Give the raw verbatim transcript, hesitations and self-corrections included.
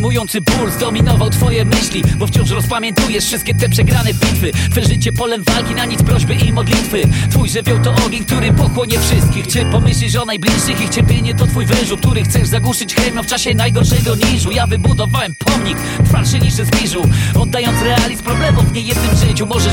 Przejmujący ból zdominował twoje myśli, bo wciąż rozpamiętujesz wszystkie te przegrane bitwy. Twe życie polem walki, na nic prośby i modlitwy. Twój żywioł to ogień, który pochłonie wszystkich. Czy pomyślisz o najbliższych? Ich cierpienie to twój wyrzut, który chcesz zagłuszyć hejmem w czasie najgorszego niżu. Ja wybudowałem pomnik, trwalszy niż ze zbliżu, oddając realizm problemów w niejednym życiu. Możesz